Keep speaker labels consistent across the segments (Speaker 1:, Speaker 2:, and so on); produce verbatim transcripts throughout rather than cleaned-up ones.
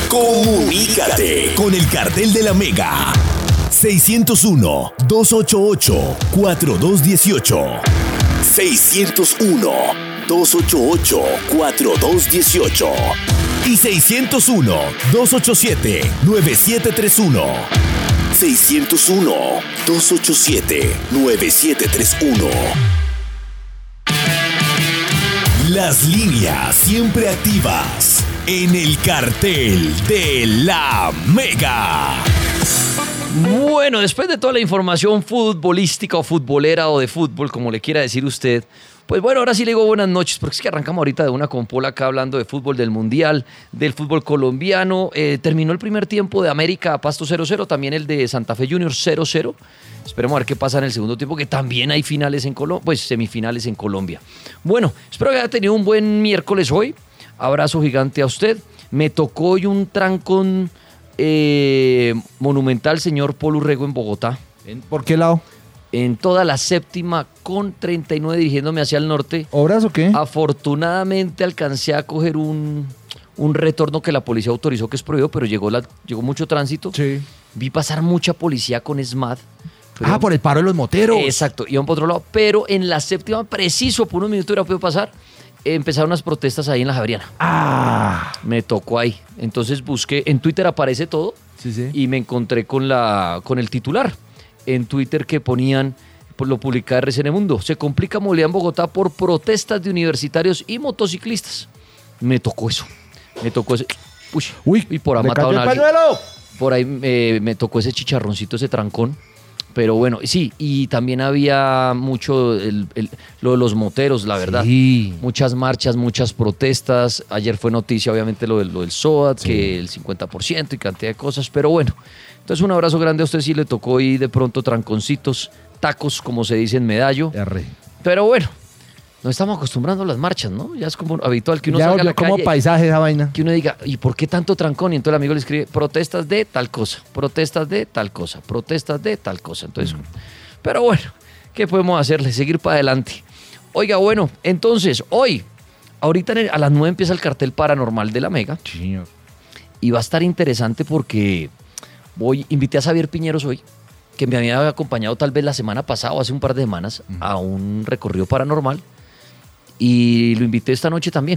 Speaker 1: Comunícate con el Cartel de la Mega. seiscientos uno, doscientos ochenta y ocho, cuarenta y dos dieciocho. seiscientos uno, doscientos ochenta y ocho, cuarenta y dos dieciocho. Y seiscientos uno, doscientos ochenta y siete, nueve siete tres uno. seiscientos uno, doscientos ochenta y siete, nueve siete tres uno. Las líneas siempre activas en el Cartel de la Mega.
Speaker 2: Bueno, después de toda la información futbolística o futbolera o de fútbol, como le quiera decir usted, pues bueno, ahora sí le digo buenas noches, porque es que arrancamos ahorita de una con Pola acá hablando de fútbol del Mundial, del fútbol colombiano. Eh, terminó el primer tiempo de América Pasto cero cero, también el de Santa Fe Juniors cero cero. Esperemos a ver qué pasa en el segundo tiempo, que también hay finales en Colombia, pues semifinales en Colombia. Bueno, espero que haya tenido un buen miércoles hoy. Abrazo gigante a usted. Me tocó hoy un trancón eh, monumental, señor Polo Urrego, en Bogotá.
Speaker 3: ¿Por qué lado?
Speaker 2: En toda la séptima con treinta y nueve dirigiéndome hacia el norte.
Speaker 3: ¿Obras o qué?
Speaker 2: Afortunadamente alcancé a coger un, un retorno que la policía autorizó, que es prohibido, pero llegó, la, llegó mucho tránsito.
Speaker 3: Sí.
Speaker 2: Vi pasar mucha policía con SMAT. Pero,
Speaker 3: ah, por el paro de los moteros.
Speaker 2: Exacto, iban por otro lado. Pero en la séptima, preciso, por unos minutos hubiera podido pasar, empezaron unas protestas ahí en la Javeriana.
Speaker 3: Ah.
Speaker 2: Me tocó ahí. Entonces busqué, en Twitter aparece todo.
Speaker 3: Sí, sí.
Speaker 2: Y me encontré con, la, con el titular en Twitter que ponían, pues lo publicaba R C N Mundo: se complica movilidad en Bogotá por protestas de universitarios y motociclistas. Me tocó eso. Me tocó ese. Uy,
Speaker 3: Uy,
Speaker 2: y por ahí
Speaker 3: ¿le
Speaker 2: mataron
Speaker 3: cayó
Speaker 2: a
Speaker 3: el
Speaker 2: alguien.
Speaker 3: pañuelo?
Speaker 2: Por ahí eh, me tocó ese chicharroncito, ese trancón. Pero bueno, sí, y también había mucho el, el, lo de los moteros, la verdad.
Speaker 3: Sí.
Speaker 2: Muchas marchas, muchas protestas. Ayer fue noticia, obviamente, lo, de, lo del SOAT, sí, que el cincuenta por ciento y cantidad de cosas. Pero bueno, entonces un abrazo grande a usted si le tocó ir de pronto tranconcitos, tacos, como se dice en Medallo.
Speaker 3: R.
Speaker 2: Pero bueno, nos estamos acostumbrando a las marchas, ¿no? Ya es como habitual que uno
Speaker 3: ya
Speaker 2: salga a la
Speaker 3: como
Speaker 2: calle,
Speaker 3: paisaje esa vaina.
Speaker 2: que uno diga, ¿y por qué tanto trancón? Y entonces el amigo le escribe, protestas de tal cosa, protestas de tal cosa, protestas de tal cosa. Entonces, mm. pero bueno, ¿qué podemos hacerle? Seguir para adelante. Oiga, bueno, entonces, hoy, ahorita en el, a las nueve empieza el cartel paranormal de la Mega.
Speaker 3: Sí.
Speaker 2: Y va a estar interesante porque voy, invité a Xavier Piñeros hoy, que me había acompañado tal vez la semana pasada o hace un par de semanas mm. a un recorrido paranormal. Y lo invité esta noche también,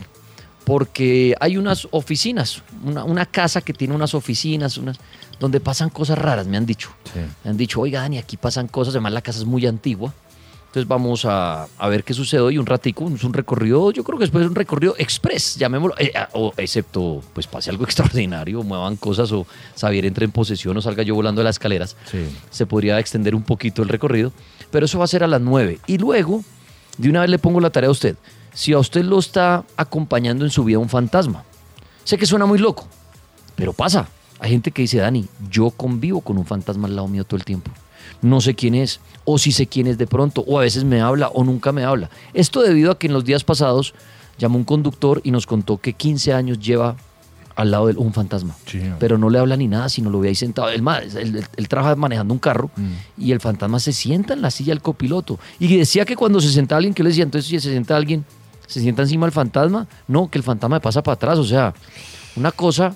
Speaker 2: porque hay unas oficinas, una, una casa que tiene unas oficinas, unas, donde pasan cosas raras, me han dicho.
Speaker 3: Sí.
Speaker 2: Me han dicho, oiga, Dani, aquí pasan cosas, además la casa es muy antigua. Entonces vamos a, a ver qué sucede hoy, un ratico, es un recorrido, yo creo que después es un recorrido express, llamémoslo, eh, o, excepto, pues pase algo extraordinario, muevan cosas o Xavier entre en posesión o salga yo volando de las escaleras.
Speaker 3: Sí.
Speaker 2: Se podría extender un poquito el recorrido, pero eso va a ser a las nueve. Y luego, de una vez le pongo la tarea a usted. Si a usted lo está acompañando en su vida un fantasma, sé que suena muy loco, pero pasa. Hay gente que dice, Dani, yo convivo con un fantasma al lado mío todo el tiempo. No sé quién es, o si sé quién es de pronto, o a veces me habla o nunca me habla. Esto debido a que en los días pasados llamó un conductor y nos contó que quince años lleva al lado de un fantasma, sí, pero no le habla ni nada, sino lo ve ahí sentado. Él, él, él, él trabaja manejando un carro mm. y el fantasma se sienta en la silla del copiloto. Y decía que cuando se senta alguien, que le decía, entonces si se sienta alguien, ¿se sienta encima del fantasma? No, que el fantasma me pasa para atrás. O sea, una cosa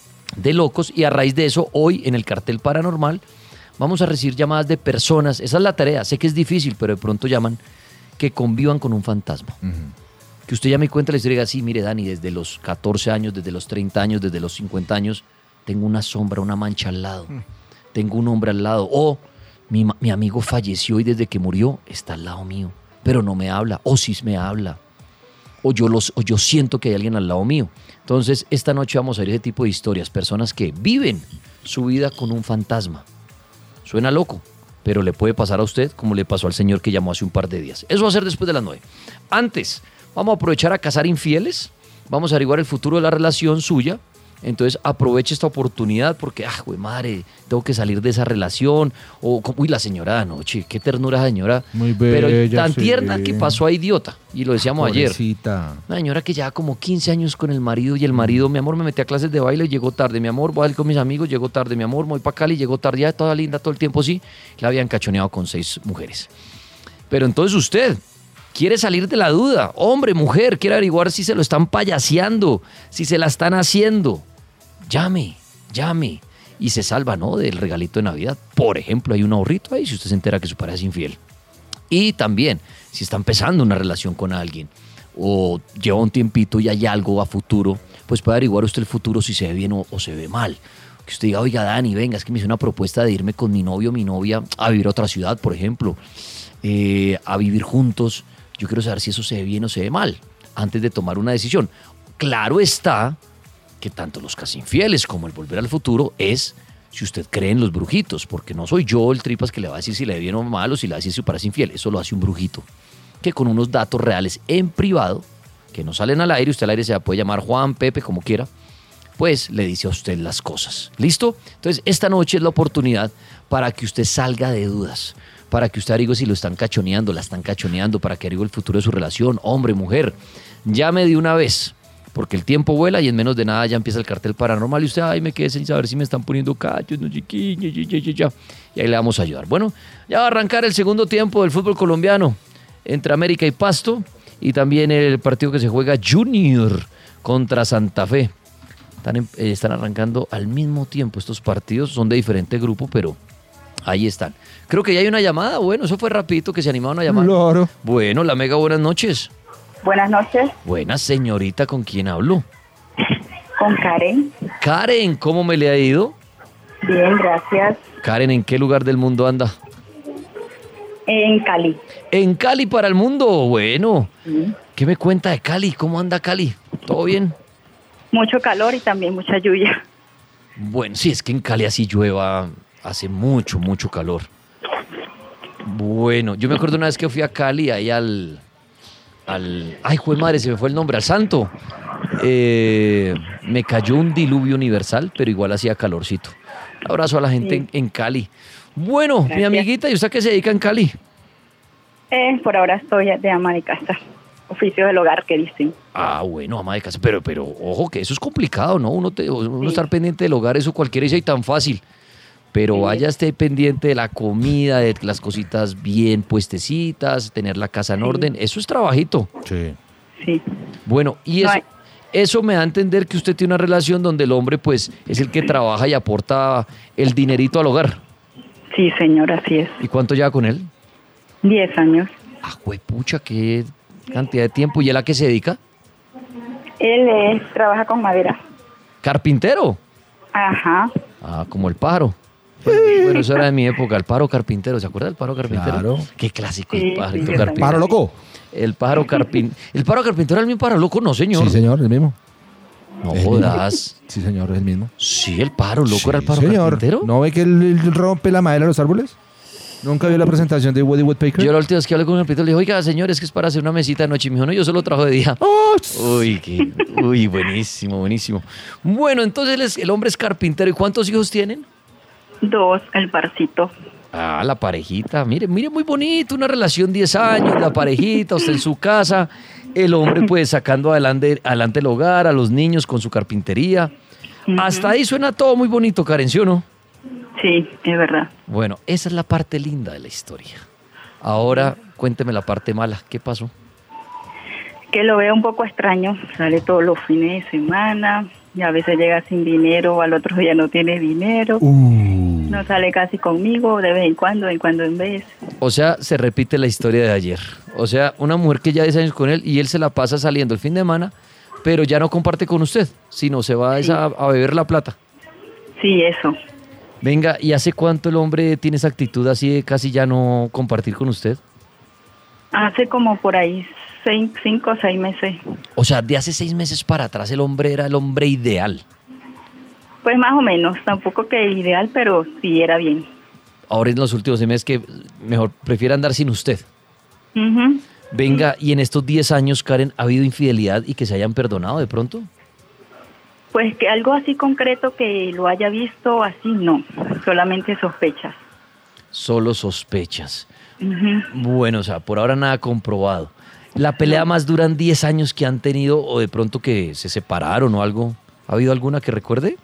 Speaker 2: de locos. Y a raíz de eso, hoy en el cartel paranormal vamos a recibir llamadas de personas. Esa es la tarea. Sé que es difícil, pero de pronto llaman que convivan con un fantasma. Uh-huh. Que usted ya me cuenta la historia y diga, sí, mire, Dani, desde los catorce años, desde los treinta años, desde los cincuenta años, tengo una sombra, una mancha al lado. Uh-huh. Tengo un hombre al lado. O mi, mi amigo falleció y desde que murió está al lado mío, pero no me habla. O sí me habla. O yo, los, o yo siento que hay alguien al lado mío. Entonces, esta noche vamos a ver ese tipo de historias. Personas que viven su vida con un fantasma. Suena loco, pero le puede pasar a usted como le pasó al señor que llamó hace un par de días. Eso va a ser después de las nueve. Antes, vamos a aprovechar a cazar infieles. Vamos a averiguar el futuro de la relación suya. Entonces, aproveche esta oportunidad porque, ah, güey, madre, tengo que salir de esa relación. O, uy, la señora de anoche, qué ternura señora.
Speaker 3: Muy bella,
Speaker 2: pero tan
Speaker 3: sí.
Speaker 2: tierna que pasó a idiota. Y lo decíamos
Speaker 3: Pobrecita.
Speaker 2: ayer. Una señora que lleva como quince años con el marido y el marido, mi amor, me metí a clases de baile y llegó tarde. Mi amor, voy a ir con mis amigos, llegó tarde. Mi amor, voy para Cali, llegó tarde. Ya toda linda todo el tiempo, sí. La habían cachoneado con seis mujeres. Pero entonces usted quiere salir de la duda. Hombre, mujer, quiere averiguar si se lo están payaseando, si se la están haciendo. llame, llame y se salva, ¿no?, del regalito de Navidad. Por ejemplo, hay un ahorrito ahí si usted se entera que su pareja es infiel. Y también, si está empezando una relación con alguien o lleva un tiempito y hay algo a futuro, pues puede averiguar usted el futuro si se ve bien o, o se ve mal. Que usted diga, oiga, Dani, venga, es que me hizo una propuesta de irme con mi novio o mi novia a vivir a otra ciudad, por ejemplo, eh, a vivir juntos. Yo quiero saber si eso se ve bien o se ve mal antes de tomar una decisión. Claro está que tanto los casi infieles como el volver al futuro es si usted cree en los brujitos, porque no soy yo el tripas que le va a decir si le ve bien o mal o si le va a decir si su pareja es infiel. Eso lo hace un brujito, que con unos datos reales en privado, que no salen al aire, usted al aire se la puede llamar Juan, Pepe, como quiera, pues le dice a usted las cosas. ¿Listo? Entonces, esta noche es la oportunidad para que usted salga de dudas, para que usted averigüe si lo están cachoneando, la están cachoneando, para que averigüe el futuro de su relación, hombre, mujer. Llame de una vez, porque el tiempo vuela y en menos de nada ya empieza el cartel paranormal y usted, ay, me quedé sin saber si me están poniendo cachos, no sé qué, ya, ya, ya, ya. Y ahí le vamos a ayudar. Bueno, ya va a arrancar el segundo tiempo del fútbol colombiano entre América y Pasto y también el partido que se juega Junior contra Santa Fe. Están, en, eh, están arrancando al mismo tiempo estos partidos, son de diferente grupo, pero ahí están. Creo que ya hay una llamada. Bueno, eso fue rapidito que se animaron a llamar.
Speaker 3: Claro.
Speaker 2: Bueno, la Mega, buenas noches.
Speaker 4: Buenas noches,
Speaker 2: Buenas, señorita, ¿con quién hablo?
Speaker 4: con Karen.
Speaker 2: Karen, ¿cómo me le ha ido?
Speaker 4: Bien, gracias.
Speaker 2: Karen, ¿en qué lugar del mundo anda?
Speaker 4: En Cali.
Speaker 2: En Cali para el mundo. Bueno,
Speaker 4: Sí.
Speaker 2: ¿qué me cuenta de Cali? ¿Cómo anda Cali? ¿Todo bien?
Speaker 4: Mucho calor y también mucha lluvia.
Speaker 2: Bueno, sí, es que en Cali así llueva, hace mucho, mucho calor. Bueno, yo me acuerdo una vez que fui a Cali, ahí al... al ay, jue madre, se me fue el nombre, al Santo. Eh, me cayó un diluvio universal, pero igual hacía calorcito. Un abrazo a la gente
Speaker 4: Sí.
Speaker 2: en, en Cali. Bueno, mi
Speaker 4: Gracias.
Speaker 2: amiguita, ¿y usted a qué se dedica en Cali?
Speaker 4: Eh, por ahora estoy de ama de casa. Oficio del hogar, que dicen.
Speaker 2: Ah, bueno, ama de casa, pero, pero ojo que eso es complicado, ¿no? Uno, te- uno estar pendiente del hogar, eso cualquiera dice y tan fácil. Pero
Speaker 4: Sí.
Speaker 2: vaya, esté pendiente de la comida, de las cositas bien puestecitas, tener la casa en
Speaker 4: Sí.
Speaker 2: orden, eso es trabajito.
Speaker 3: Sí.
Speaker 4: Sí.
Speaker 2: Bueno, y
Speaker 4: No
Speaker 2: eso,
Speaker 4: hay-
Speaker 2: eso me da a entender que usted tiene una relación donde el hombre pues es el que trabaja y aporta el dinerito al hogar.
Speaker 4: Sí, señor, así es.
Speaker 2: ¿Y cuánto lleva con él?
Speaker 4: Diez años.
Speaker 2: Ah, juepucha, qué cantidad de tiempo. ¿Y él a qué se dedica?
Speaker 4: Él eh, trabaja con madera.
Speaker 2: ¿Carpintero?
Speaker 4: Ajá.
Speaker 2: Ah, como el pájaro. Bueno, bueno, eso era de mi época, el pájaro carpintero. ¿Se acuerda del pájaro carpintero?
Speaker 3: Claro.
Speaker 2: Qué clásico,
Speaker 4: Sí,
Speaker 2: el pajarito
Speaker 4: sí, yo
Speaker 2: carpintero.
Speaker 3: ¿Paro loco?
Speaker 2: El pájaro carpintero. ¿El pájaro carpintero era el mismo pájaro loco? No, señor.
Speaker 3: Sí, señor, el mismo.
Speaker 2: No
Speaker 3: El mismo.
Speaker 2: jodas.
Speaker 3: Sí, señor, es el mismo.
Speaker 2: Sí, el pájaro loco
Speaker 3: Sí,
Speaker 2: era el pájaro
Speaker 3: señor.
Speaker 2: carpintero.
Speaker 3: ¿No ve que él, él rompe la madera de los árboles? ¿Nunca vio la presentación de Woody Woodpecker?
Speaker 2: Yo la última vez que hablé con el carpintero le dije, oiga, señor, es que es para hacer una mesita de noche. Y me dijo, no, yo solo trabajo de día.
Speaker 3: ¡Oh!
Speaker 2: Uy, qué, uy, buenísimo, buenísimo. Bueno, entonces él es- el hombre es carpintero. ¿Y cuántos hijos tienen?
Speaker 4: Dos, el barcito.
Speaker 2: Ah, la parejita. Mire, mire, muy bonito. Una relación diez años, la parejita, usted en su casa. El hombre, pues, sacando adelante, adelante el hogar, a los niños con su carpintería. Hasta ahí suena todo muy bonito, Karen, ¿sí o no?
Speaker 4: Sí, es verdad.
Speaker 2: Bueno, esa es la parte linda de la historia. Ahora, cuénteme la parte mala. ¿Qué pasó?
Speaker 4: Que lo veo un poco extraño. Sale todos los fines de semana y a veces llega sin dinero, al otro día no tiene dinero.
Speaker 3: Uh.
Speaker 4: No sale casi conmigo, de vez en cuando, de cuando en vez.
Speaker 2: O sea, se repite la historia de ayer. O sea, una mujer que ya diez años con él y él se la pasa saliendo el fin de semana, pero ya no comparte con usted, sino se va
Speaker 4: Sí.
Speaker 2: a, a beber la plata.
Speaker 4: Sí, eso.
Speaker 2: Venga, ¿y hace cuánto el hombre tiene esa actitud así de casi ya no compartir con usted?
Speaker 4: Hace como por ahí seis, cinco o seis meses.
Speaker 2: O sea, de hace seis meses para atrás el hombre era el hombre ideal.
Speaker 4: Pues más o menos, tampoco que ideal, pero sí era bien.
Speaker 2: Ahora en los últimos seis meses que mejor prefiere andar sin usted.
Speaker 4: Ujú.
Speaker 2: Venga, y en estos diez años, Karen, ¿ha habido infidelidad y que se hayan perdonado de pronto?
Speaker 4: Pues que algo así concreto que lo haya visto, así no, solamente sospechas.
Speaker 2: Solo sospechas.
Speaker 4: Ujú.
Speaker 2: Bueno, o sea, por ahora nada comprobado. ¿La pelea más dura en diez años que han tenido o de pronto que se separaron o algo? ¿Ha habido alguna que recuerde?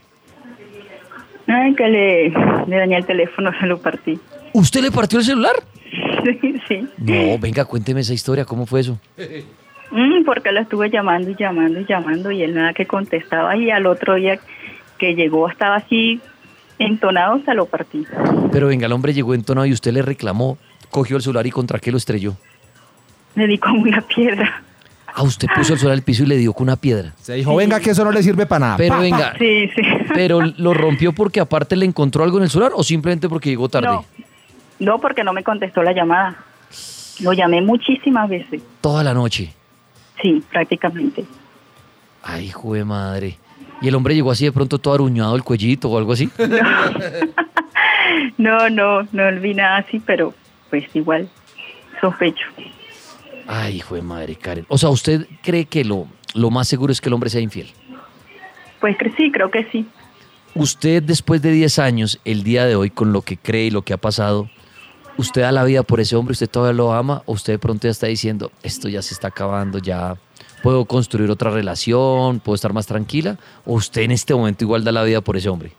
Speaker 4: Ay, que le, le dañé el teléfono, se lo partí.
Speaker 2: ¿Usted le partió el celular?
Speaker 4: Sí, sí.
Speaker 2: No, venga, cuénteme esa historia, ¿cómo fue eso?
Speaker 4: Mm, porque lo estuve llamando y llamando y llamando y él nada que contestaba y al otro día que llegó estaba así entonado, se lo partí.
Speaker 2: Pero venga, el hombre llegó entonado y usted le reclamó, cogió el celular y ¿contra qué lo estrelló?
Speaker 4: Le di como una piedra.
Speaker 2: Ah, usted puso el celular al piso y le dio con una piedra.
Speaker 3: Se dijo, venga, que eso no le sirve para nada.
Speaker 2: Pero
Speaker 3: Pa, pa.
Speaker 2: venga,
Speaker 4: Sí, sí.
Speaker 2: ¿pero lo rompió porque aparte le encontró algo en el celular o simplemente porque llegó tarde?
Speaker 4: No, no, porque no me contestó la llamada. Lo llamé muchísimas veces.
Speaker 2: Toda la noche.
Speaker 4: Sí, prácticamente.
Speaker 2: Ay, hijo de madre. ¿Y el hombre llegó así de pronto todo aruñado el cuellito o algo así?
Speaker 4: No, no, no vi nada así, pero pues igual sospecho.
Speaker 2: Ay, hijo de madre, Karen. O sea, ¿usted cree que lo, lo más seguro es que el hombre sea infiel?
Speaker 4: Pues que sí, creo que sí.
Speaker 2: Usted, después de diez años, el día de hoy, con lo que cree y lo que ha pasado, ¿usted da la vida por ese hombre? ¿Usted todavía lo ama? ¿O usted de pronto ya está diciendo, esto ya se está acabando, ya puedo construir otra relación, puedo estar más tranquila? ¿O usted en este momento igual da la vida por ese hombre?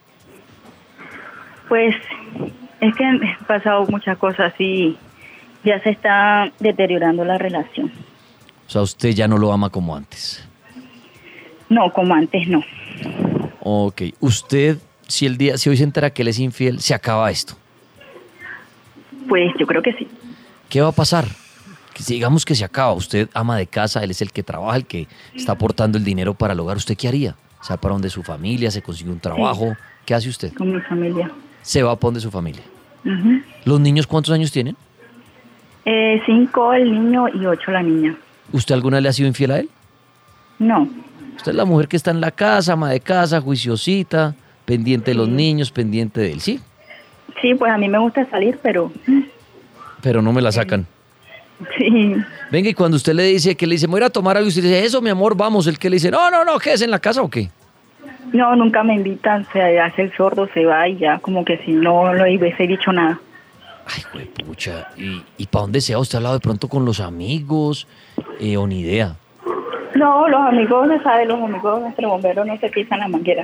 Speaker 4: Pues es que han pasado muchas cosas y ya se está deteriorando la relación.
Speaker 2: O sea, usted ya no lo ama como antes.
Speaker 4: No, como antes no.
Speaker 2: Ok. Usted, si el día, si hoy se entera que él es infiel, se acaba esto.
Speaker 4: Pues yo creo que sí.
Speaker 2: ¿Qué va a pasar? Que si digamos que se acaba, usted ama de casa, él es el que trabaja, el que está aportando el dinero para el hogar, ¿usted qué haría? ¿Se va para donde su familia, se consigue un trabajo? Sí. ¿Qué hace usted?
Speaker 4: Con mi familia.
Speaker 2: Se va para donde su familia.
Speaker 4: Uh-huh.
Speaker 2: ¿Los niños cuántos años tienen?
Speaker 4: Eh, cinco el niño y ocho la niña.
Speaker 2: ¿Usted alguna vez le ha sido infiel a él?
Speaker 4: No.
Speaker 2: Usted es la mujer que está en la casa, ama de casa, juiciosita, pendiente de los
Speaker 4: Sí.
Speaker 2: niños, pendiente de él, ¿sí?
Speaker 4: Sí, pues a mí me gusta salir, pero...
Speaker 2: Pero no me la sacan.
Speaker 4: Sí.
Speaker 2: Venga, y cuando usted le dice que le dice, me voy a ir a tomar algo, y usted dice, eso, mi amor, vamos. El que le dice, no, no, no, ¿qué es en la casa o qué?
Speaker 4: No, nunca me invitan, se hace el sordo, se va y ya, como que si no lo hubiese dicho nada.
Speaker 2: Ay, güey, pucha. ¿Y, y para dónde se va? ¿Usted ha hablado de pronto con los amigos eh, o ni idea?
Speaker 4: No, los amigos, no sabe, los amigos nuestros bomberos no se pisan la manguera.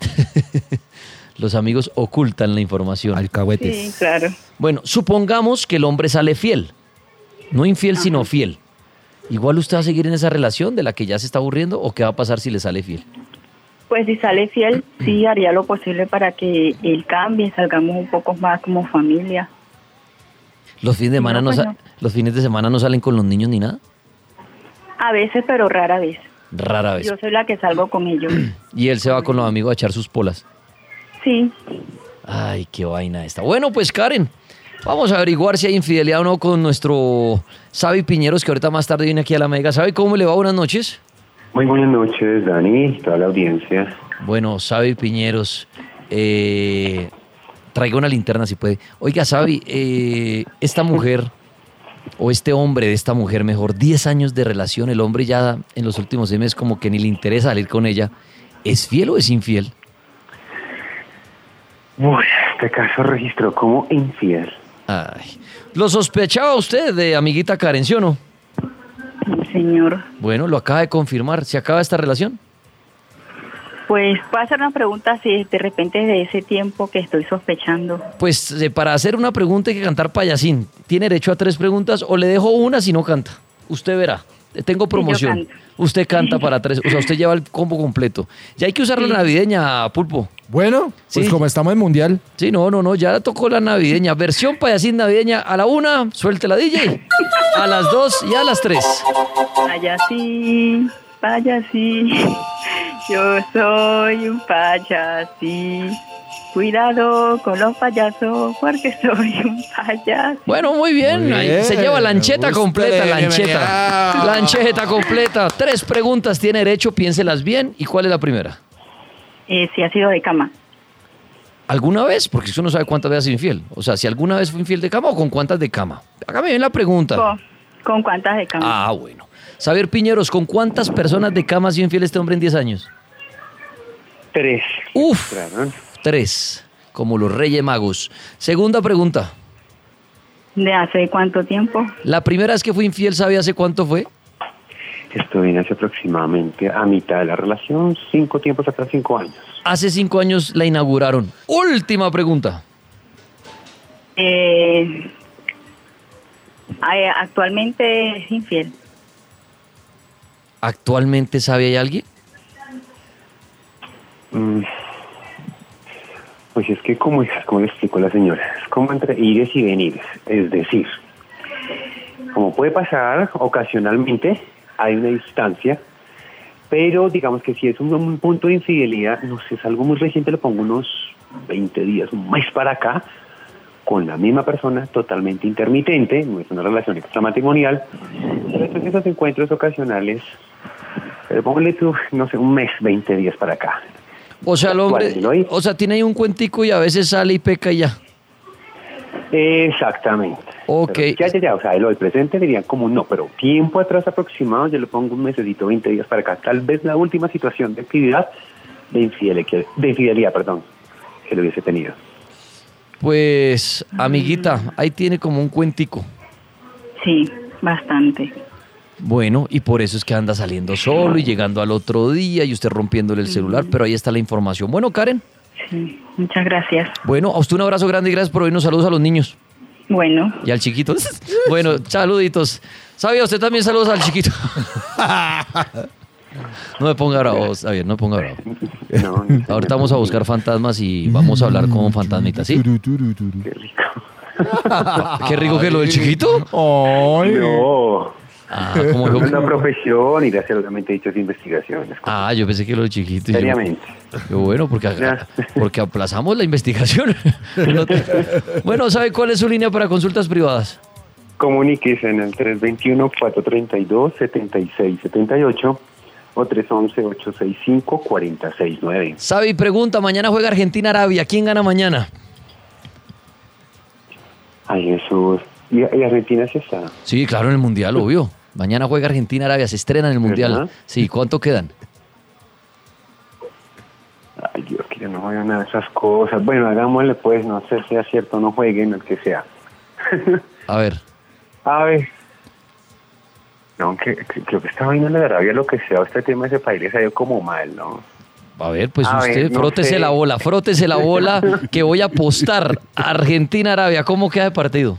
Speaker 2: Los amigos ocultan la información.
Speaker 3: Alcahuetes.
Speaker 4: Sí, claro.
Speaker 2: Bueno, supongamos que el hombre sale fiel. No infiel, Ajá. sino fiel. ¿Igual usted va a seguir en esa relación de la que ya se está aburriendo o qué va a pasar si le sale fiel?
Speaker 4: Pues si sale fiel, sí haría lo posible para que él cambie, salgamos un poco más como familia.
Speaker 2: ¿Los fines de semana no, no, pues no. los fines de semana no salen con los niños ni nada?
Speaker 4: A veces, pero rara vez.
Speaker 2: Rara vez.
Speaker 4: Yo soy la que salgo con ellos.
Speaker 2: ¿Y él se va con los amigos a echar sus polas?
Speaker 4: Sí.
Speaker 2: Ay, qué vaina esta. Bueno, pues Karen, vamos a averiguar si hay infidelidad o no con nuestro Xavi Piñeros, que ahorita más tarde viene aquí a la Mega. ¿Sabe cómo le va? Buenas noches.
Speaker 5: Muy buenas noches, Dani, toda la audiencia.
Speaker 2: Bueno, Xavi Piñeros, eh, traiga una linterna si puede. Oiga, Xavi, eh, esta mujer, o este hombre de esta mujer, mejor, diez años de relación, el hombre ya en los últimos seis meses como que ni le interesa salir con ella, ¿es fiel o es infiel?
Speaker 5: Uy, este caso registró como infiel.
Speaker 2: Ay, ¿lo sospechaba usted de amiguita Karen, sí o no?
Speaker 4: Sí, señor.
Speaker 2: Bueno, lo acaba de confirmar. ¿Se acaba esta relación?
Speaker 4: Pues puedo hacer una pregunta si de repente de ese tiempo que estoy sospechando.
Speaker 2: Pues eh, para hacer una pregunta hay que cantar payasín. ¿Tiene derecho a tres preguntas o le dejo una si no canta? Usted verá. Tengo promoción.
Speaker 4: Sí,
Speaker 2: usted canta para tres. O sea, usted lleva el combo completo. Ya hay que usar sí. la navideña, Pulpo.
Speaker 3: Bueno, pues sí. como estamos en Mundial.
Speaker 2: Sí, no, no, no. Ya tocó la navideña. Versión payasín navideña. A la una, suelte la D J. A las dos y a las tres.
Speaker 4: Payasín, payasín. Yo soy un payasín. Cuidado con los payasos porque soy un payaso.
Speaker 2: Bueno, muy bien. Muy bien. Ahí se lleva lancheta completa, lancheta. Lancheta completa. Tres preguntas tiene derecho, piénselas bien. ¿Y cuál es la primera?
Speaker 4: Eh, si ha sido de cama.
Speaker 2: ¿Alguna vez? Porque usted no sabe cuántas veces ha sido infiel. O sea, si alguna vez fue infiel de cama o con cuántas de cama. Hágame bien la pregunta.
Speaker 4: Con, con cuántas de cama.
Speaker 2: Ah, bueno. Xavier Piñeros, ¿con cuántas personas de cama ha sido infiel este hombre en diez años?
Speaker 5: Tres.
Speaker 2: Uf. Claro. Tres, como los Reyes Magos. Segunda pregunta.
Speaker 4: ¿De hace cuánto tiempo?
Speaker 2: La primera vez que fui infiel, ¿sabe hace cuánto fue?
Speaker 5: Esto viene hace aproximadamente a mitad de la relación, cinco tiempos atrás, cinco años.
Speaker 2: Hace cinco años la inauguraron. Última pregunta.
Speaker 4: Eh, actualmente es infiel.
Speaker 2: ¿Actualmente sabe hay alguien?
Speaker 5: Mm. Pues es que, como, como le explico a la señora, es como entre ires y venires. Es decir, como puede pasar ocasionalmente, hay una distancia, pero digamos que si es un, un punto de infidelidad, no sé, es algo muy reciente, le pongo unos veinte días, un mes para acá, con la misma persona, totalmente intermitente, no es una relación extramatrimonial, pero entonces esos encuentros ocasionales, pero póngale tú, no sé, un mes, veinte días para acá.
Speaker 2: O sea, el hombre, o sea, tiene ahí un cuentico y a veces sale y peca y ya.
Speaker 5: Exactamente.
Speaker 2: Ok.
Speaker 5: Pero ya, ya, ya, o sea, el hoy presente dirían como no, pero tiempo atrás aproximado, yo le pongo un mesecito, veinte días para acá. Tal vez la última situación de actividad de infidelidad, de infidelidad, perdón, que lo hubiese tenido.
Speaker 2: Pues, amiguita, ahí tiene como un cuentico.
Speaker 4: Sí, bastante.
Speaker 2: Bueno, y por eso es que anda saliendo solo y llegando al otro día y usted rompiéndole el celular, pero ahí está la información. Bueno, Karen.
Speaker 4: Sí, muchas gracias.
Speaker 2: Bueno, a usted un abrazo grande y gracias por oírnos. Saludos a los niños.
Speaker 4: Bueno.
Speaker 2: Y al chiquito. Bueno, saluditos. ¿Sabía usted también saludos al chiquito? No me ponga bravo, Javier, no me ponga bravo.
Speaker 5: No, no,
Speaker 2: ahorita vamos a buscar fantasmas y vamos a hablar con fantasmitas, ¿sí?
Speaker 5: Qué rico.
Speaker 2: Qué rico que lo del chiquito.
Speaker 3: Ay.
Speaker 5: No.
Speaker 2: Ah, como
Speaker 5: Es
Speaker 2: dijo-
Speaker 5: una profesión y gracias solamente dichas investigaciones.
Speaker 2: Ah, yo pensé que lo del chiquito. y yo-
Speaker 5: Seriamente.
Speaker 2: Qué bueno, porque,
Speaker 5: Ya.
Speaker 2: porque aplazamos la investigación. No te- Bueno, ¿sabe cuál es su línea para consultas privadas?
Speaker 5: Comuníquese en el tres dos uno, cuatro tres dos, siete seis siete ocho o tres once, ocho seis cinco, cuatro seis nueve.
Speaker 2: Sabe y pregunta, mañana juega Argentina-Arabia. ¿Quién gana mañana?
Speaker 5: Ay, Jesús. ¿Y, y Argentina se está?
Speaker 2: Sí, claro, en el Mundial, obvio. Mañana juega Argentina-Arabia, se estrena en el Mundial.
Speaker 5: ¿Verdad?
Speaker 2: Sí, ¿cuánto quedan?
Speaker 5: Ay, Dios, que yo no juego nada de esas cosas. Bueno, hagámosle pues, no sé si es cierto, no jueguen, el que sea.
Speaker 2: A ver.
Speaker 5: A ver. No, que, que, creo que esta vaina de Arabia, lo que sea, este tema de ese país les ha ido como mal, ¿no?
Speaker 2: A ver, pues
Speaker 5: A
Speaker 2: usted,
Speaker 5: ver, no
Speaker 2: frótese
Speaker 5: sé.
Speaker 2: la bola, frótese la bola, que voy a apostar. Argentina-Arabia, ¿cómo queda de partido?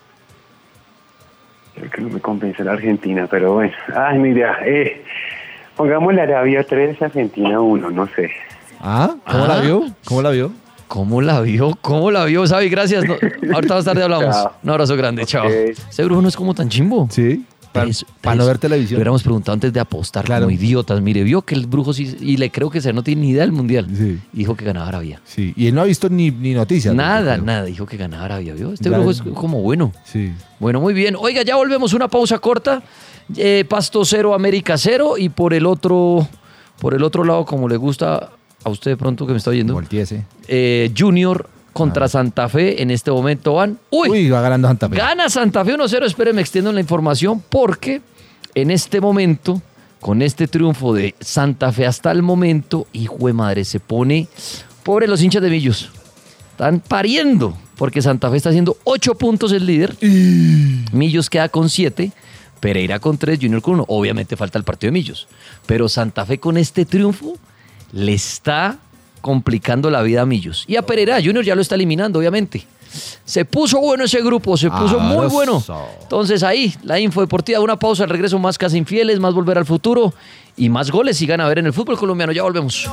Speaker 5: Creo que no me convence la Argentina, pero bueno. Ay, mira, eh, pongámosle Arabia tres, Argentina uno, no sé.
Speaker 3: ¿Ah? ¿Cómo
Speaker 2: Ah.
Speaker 3: la vio? ¿Cómo la vio?
Speaker 2: ¿Cómo la vio? ¿Cómo la vio, Sabi? Gracias. No, ahorita más tarde hablamos.
Speaker 5: Chao.
Speaker 2: Un abrazo grande,
Speaker 5: Ok.
Speaker 2: chao. Ese brujo no es como tan chimbo.
Speaker 3: Sí. Para
Speaker 2: Eso-
Speaker 3: no
Speaker 2: eso.
Speaker 3: ver televisión.
Speaker 2: Le hubiéramos preguntado antes de apostar
Speaker 3: Claro.
Speaker 2: como idiotas. Mire, vio que el brujo sí, y le creo que se no tiene ni idea del mundial.
Speaker 3: Sí.
Speaker 2: Dijo que ganaba Arabia.
Speaker 3: Sí. Y él no ha visto ni, ni noticias.
Speaker 2: Nada,
Speaker 3: creo.
Speaker 2: nada. Dijo que ganaba Arabia, ¿vio? Este
Speaker 3: Ya.
Speaker 2: brujo es como bueno.
Speaker 3: Sí.
Speaker 2: Bueno, muy bien. Oiga, ya volvemos, una pausa corta. Eh, Pasto cero, América cero. Y por el otro, por el otro lado, como le gusta a usted de pronto que me está oyendo,
Speaker 3: Volteese.
Speaker 2: eh, Junior contra Santa Fe. En este momento van. ¡Uy!
Speaker 3: Uy, va ganando Santa Fe.
Speaker 2: Gana Santa Fe uno cero. Espérenme, extiendo la información porque en este momento, con este triunfo de Santa Fe hasta el momento, hijo de madre, se pone... Pobre los hinchas de Millos. Están pariendo porque Santa Fe está haciendo ocho puntos el líder. Millos queda con siete. Pereira con tres, Junior con uno. Obviamente falta el partido de Millos. Pero Santa Fe con este triunfo le está complicando la vida a Millos. Y a Pereira, Junior ya lo está eliminando, obviamente. Se puso bueno ese grupo, se puso
Speaker 3: Ah,
Speaker 2: muy
Speaker 3: eso.
Speaker 2: bueno. Entonces ahí, la info deportiva, una pausa, al regreso más Casa Infieles, más Volver al Futuro y más goles sigan a ver en el fútbol colombiano. Ya volvemos.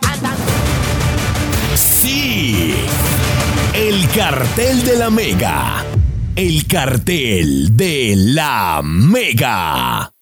Speaker 1: Sí. El cartel de la Mega. El cartel de la Mega.